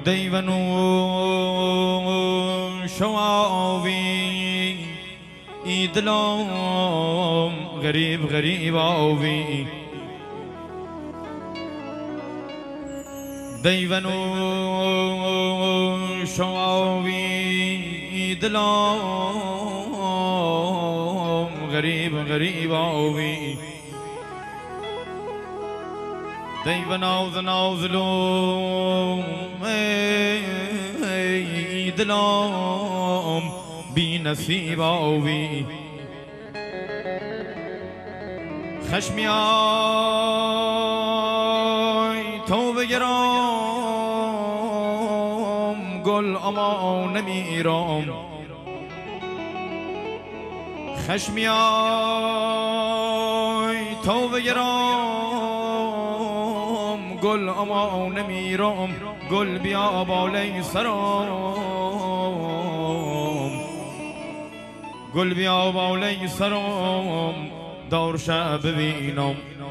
دیوانو شواوی ایدلام غریب غریب آوی دیوانو شواوی ایدلام غریب غریب آوی دیو ناز نازلوم ای دلم بی نصیب آوی خشمی آی تو بگرام گل اما نمیرم خشمی آی تو بگرام گل اما نمیرم گل بیا بالای سرم گل بیا بالای سرم دور شب ببینم